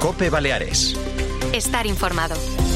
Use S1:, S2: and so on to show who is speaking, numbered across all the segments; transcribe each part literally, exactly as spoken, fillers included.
S1: COPE Baleares.
S2: Estar informado.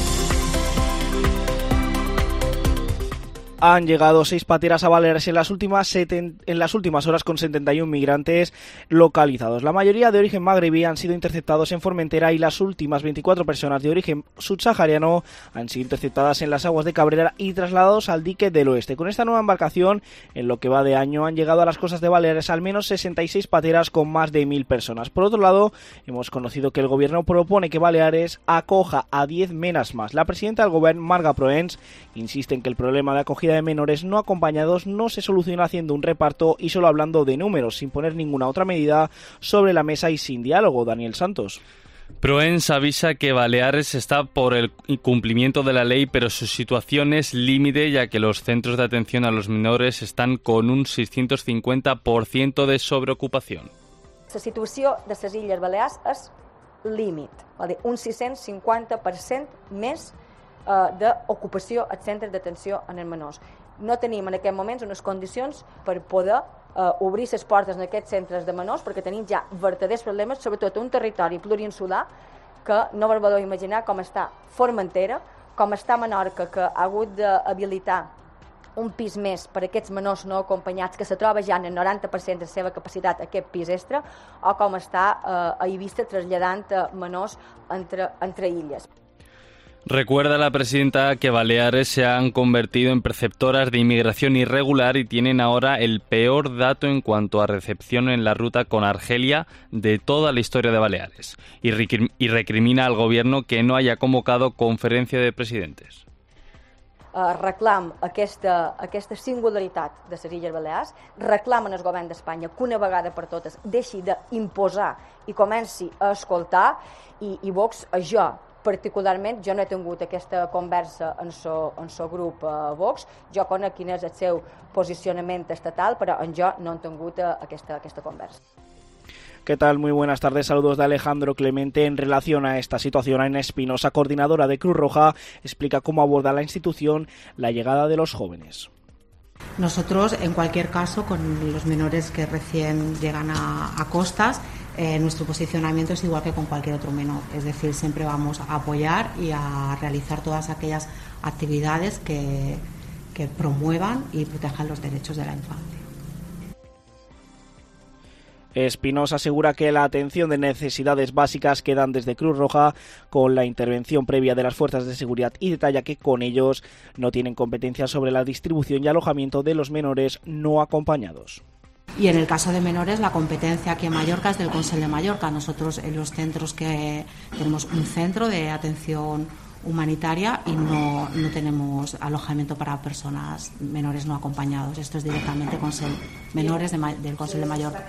S3: Han llegado seis pateras a Baleares en las últimas seten... en las últimas horas con setenta y uno migrantes localizados. La mayoría de origen magrebí han sido interceptados en Formentera y las últimas veinticuatro personas de origen subsahariano han sido interceptadas en las aguas de Cabrera y trasladados al dique del oeste. Con esta nueva embarcación, en lo que va de año, han llegado a las costas de Baleares al menos sesenta y seis pateras con más de mil personas. Por otro lado, hemos conocido que el gobierno propone que Baleares acoja a diez menas más. La presidenta del gobierno, Marga Proens, insiste en que el problema de acogida de menores no acompañados no se soluciona haciendo un reparto y solo hablando de números, sin poner ninguna otra medida sobre la mesa y sin diálogo. Daniel Santos.
S4: Proens avisa que Baleares está por el cumplimiento de la ley, pero su situación es límite, ya que los centros de atención a los menores están con un seiscientos cincuenta por ciento de sobreocupación.
S5: La situació de les Illes Balears és límit, un sis-cents cinquanta per cent més d'ocupació als centres d'atenció en els menors. No tenim en aquests moments unes condicions per poder uh, obrir les portes en aquests centres de menors perquè tenim ja verdaders problemes, sobretot un territori plurinsular que no vos podeu imaginar com està Formentera, com està Menorca, que ha hagut d'habilitar un pis més per a aquests menors no acompanyats, que se troba ja en el noranta per cent de la seva capacitat aquest pis extra, o com està uh, a Eivissa traslladant menors entre, entre illes.
S4: Recuerda la presidenta que Baleares se han convertido en preceptoras de inmigración irregular y tienen ahora el peor dato en cuanto a recepción en la ruta con Argelia de toda la historia de Baleares y, recrim- y recrimina al gobierno que no haya convocado conferencia de presidentes.
S5: Uh, reclam aquesta, aquesta singularitat de les Illes Balears, reclamen el govern d'Espanya que una vegada per totes deixi d'imposar i comenci a escoltar, i, i Vox, jo particularment, jo no he tingut aquesta conversa en so, en so grup uh, Vox, jo conec quin és el seu posicionament estatal, però en jo no he tingut uh, aquesta, aquesta conversa.
S3: ¿Qué tal? Muy buenas tardes. Saludos de Alejandro Clemente. En relación a esta situación, Ana Espinosa, coordinadora de Cruz Roja, explica cómo aborda la institución la llegada de los jóvenes.
S6: Nosotros, en cualquier caso, con los menores que recién llegan a, a costas, eh, nuestro posicionamiento es igual que con cualquier otro menor. Es decir, siempre vamos a apoyar y a realizar todas aquellas actividades que, que promuevan y protejan los derechos de la infancia.
S3: Espinosa asegura que la atención de necesidades básicas quedan desde Cruz Roja con la intervención previa de las fuerzas de seguridad y detalla que con ellos no tienen competencia sobre la distribución y alojamiento de los menores no acompañados.
S6: Y en el caso de menores, la competencia aquí en Mallorca es del Consell de Mallorca. Nosotros en los centros que tenemos un centro de atención humanitaria y no, no tenemos alojamiento para personas menores no acompañados. Esto es directamente Consell, menores de, del Consell de Mallorca.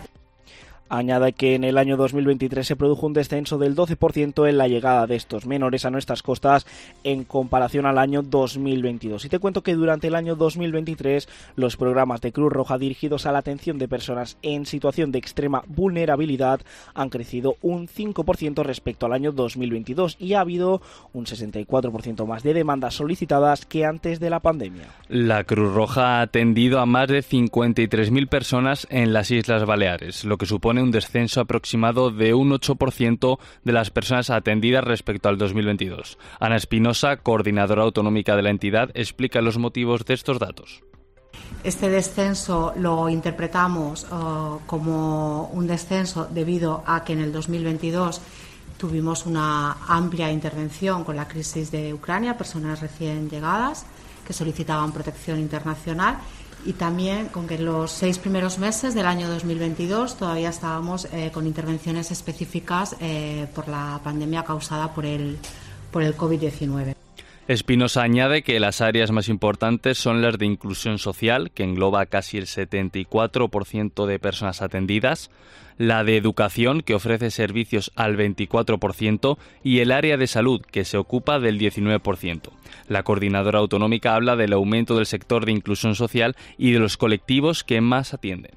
S3: Añade que en el año dos mil veintitrés se produjo un descenso del doce por ciento en la llegada de estos menores a nuestras costas en comparación al año dos mil veintidós. Y te cuento que durante el año dos mil veintitrés los programas de Cruz Roja dirigidos a la atención de personas en situación de extrema vulnerabilidad han crecido un cinco por ciento respecto al año dos mil veintidós y ha habido un sesenta y cuatro por ciento más de demandas solicitadas que antes de la pandemia.
S4: La Cruz Roja ha atendido a más de cincuenta y tres mil personas en las Islas Baleares, lo que supone un descenso aproximado de un ocho por ciento de las personas atendidas respecto al dos mil veintidós. Ana Espinosa, coordinadora autonómica de la entidad, explica los motivos de estos datos.
S6: Este descenso lo interpretamos uh, como un descenso debido a que en el dos mil veintidós tuvimos una amplia intervención con la crisis de Ucrania, personas recién llegadas que solicitaban protección internacional, y también con que en los seis primeros meses del año dos mil veintidós todavía estábamos eh, con intervenciones específicas eh, por la pandemia causada por el, por el covid diecinueve.
S4: Espinosa añade que las áreas más importantes son las de inclusión social, que engloba casi el setenta y cuatro por ciento de personas atendidas, la de educación, que ofrece servicios al veinticuatro por ciento, y el área de salud, que se ocupa del diecinueve por ciento. La coordinadora autonómica habla del aumento del sector de inclusión social y de los colectivos que más atienden.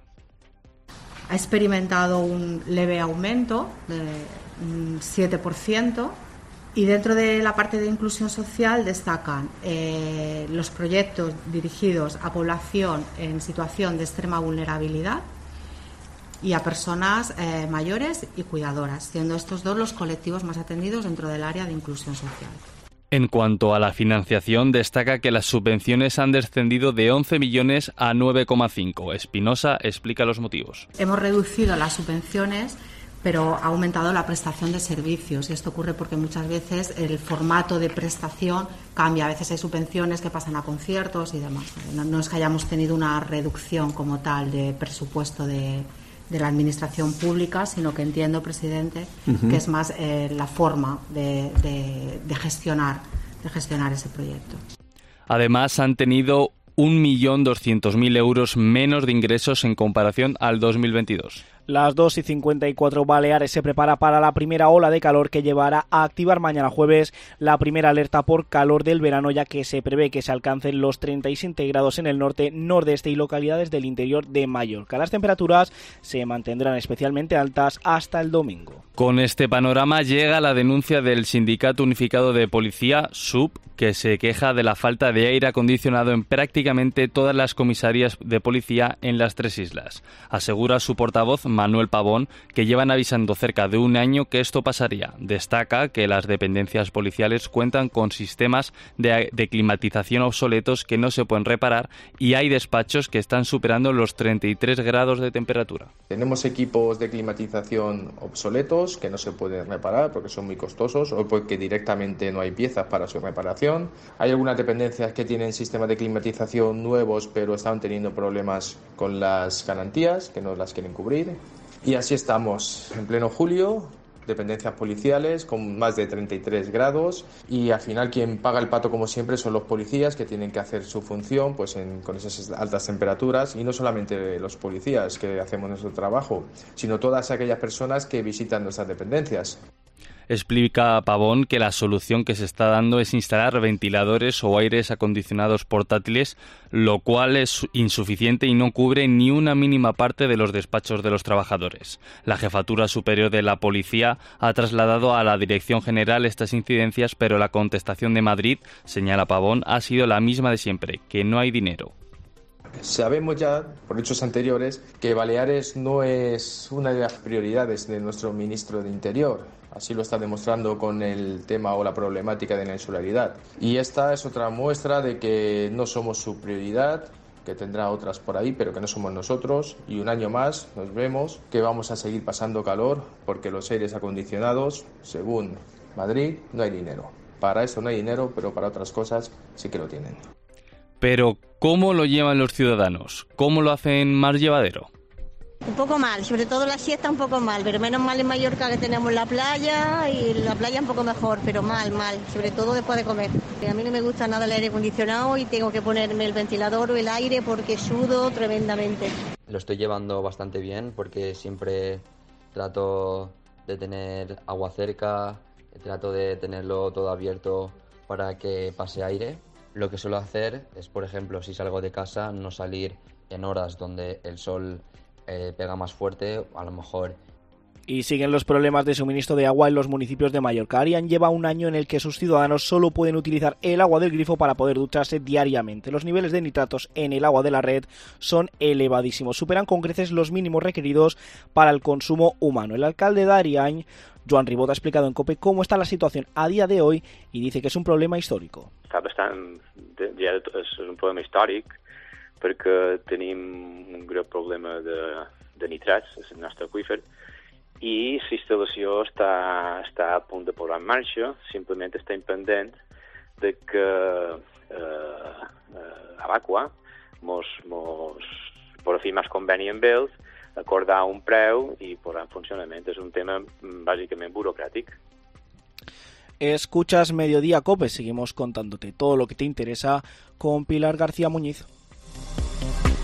S6: Ha experimentado un leve aumento de un siete por ciento. Y dentro de la parte de inclusión social destacan eh, los proyectos dirigidos a población en situación de extrema vulnerabilidad y a personas eh, mayores y cuidadoras, siendo estos dos los colectivos más atendidos dentro del área de inclusión social.
S4: En cuanto a la financiación, destaca que las subvenciones han descendido de once millones a nueve coma cinco. Espinosa explica los motivos.
S6: Hemos reducido las subvenciones, pero ha aumentado la prestación de servicios, y esto ocurre porque muchas veces el formato de prestación cambia. A veces hay subvenciones que pasan a conciertos y demás. No, no es que hayamos tenido una reducción como tal de presupuesto de, de la administración pública, sino que entiendo, presidente, uh-huh. que es más eh, la forma de, de, de gestionar, de gestionar ese proyecto.
S4: Además, han tenido un millón doscientos mil euros menos de ingresos en comparación al dos mil veintidós.
S3: Las dos y cincuenta y cuatro, Baleares se prepara para la primera ola de calor que llevará a activar mañana jueves la primera alerta por calor del verano, ya que se prevé que se alcancen los treinta y siete grados en el norte, nordeste y localidades del interior de Mallorca. Las temperaturas se mantendrán especialmente altas hasta el domingo.
S4: Con este panorama llega la denuncia del Sindicato Unificado de Policía, S U P, que se queja de la falta de aire acondicionado en prácticamente todas las comisarías de policía en las tres islas. Asegura su portavoz, Manuel Pavón, que llevan avisando cerca de un año que esto pasaría. Destaca que las dependencias policiales cuentan con sistemas de, de climatización obsoletos que no se pueden reparar y hay despachos que están superando los treinta y tres grados de temperatura.
S1: Tenemos equipos de climatización obsoletos que no se pueden reparar porque son muy costosos o porque directamente no hay piezas para su reparación. Hay algunas dependencias que tienen sistemas de climatización nuevos pero están teniendo problemas con las garantías, que no las quieren cubrir. Y así estamos en pleno julio, dependencias policiales con más de treinta y tres grados, y al final quien paga el pato, como siempre, son los policías, que tienen que hacer su función pues en, con esas altas temperaturas, y no solamente los policías que hacemos nuestro trabajo, sino todas aquellas personas que visitan nuestras dependencias.
S4: Explica Pavón que la solución que se está dando es instalar ventiladores o aires acondicionados portátiles, lo cual es insuficiente y no cubre ni una mínima parte de los despachos de los trabajadores. La Jefatura Superior de la Policía ha trasladado a la Dirección General estas incidencias, pero la contestación de Madrid, señala Pavón, ha sido la misma de siempre, que no hay dinero.
S1: Sabemos ya, por hechos anteriores, que Baleares no es una de las prioridades de nuestro ministro de Interior. Así lo está demostrando con el tema o la problemática de la insularidad. Y esta es otra muestra de que no somos su prioridad, que tendrá otras por ahí, pero que no somos nosotros. Y un año más nos vemos que vamos a seguir pasando calor porque los aires acondicionados, según Madrid, no hay dinero. Para eso no hay dinero, pero para otras cosas sí que lo tienen.
S4: Pero, ¿cómo lo llevan los ciudadanos? ¿Cómo lo hacen más llevadero?
S2: Un poco mal, sobre todo la siesta un poco mal, pero menos mal en Mallorca que tenemos la playa y la playa un poco mejor, pero mal, mal, sobre todo después de comer. A mí no me gusta nada el aire acondicionado y tengo que ponerme el ventilador o el aire porque sudo tremendamente.
S7: Lo estoy llevando bastante bien porque siempre trato de tener agua cerca, trato de tenerlo todo abierto para que pase aire. Lo que suelo hacer es, por ejemplo, si salgo de casa, no salir en horas donde el sol eh, pega más fuerte, a lo mejor.
S3: Y siguen los problemas de suministro de agua en los municipios de Mallorca. Arián lleva un año en el que sus ciudadanos solo pueden utilizar el agua del grifo para poder ducharse diariamente. Los niveles de nitratos en el agua de la red son elevadísimos. Superan con creces los mínimos requeridos para el consumo humano. El alcalde de Ariany, Joan Ribot, ha explicado en COPE cómo está la situación a día de hoy y dice que és un problema històric.
S8: Està bastant, ja és un problema històric perquè tenim un greu problema de, de nitrats en el nostre aqüífer i la instal·lació està, està a punt de posar en marxa, simplement estem pendents de que eh, eh, Abaqua mos, mos por firmar conveni amb ells, acordar un preu i posar en funcionament. És un tema bàsicament burocràtic.
S3: Escuchas Mediodía COPE, seguimos contándote todo lo que te interesa con Pilar García Muñiz.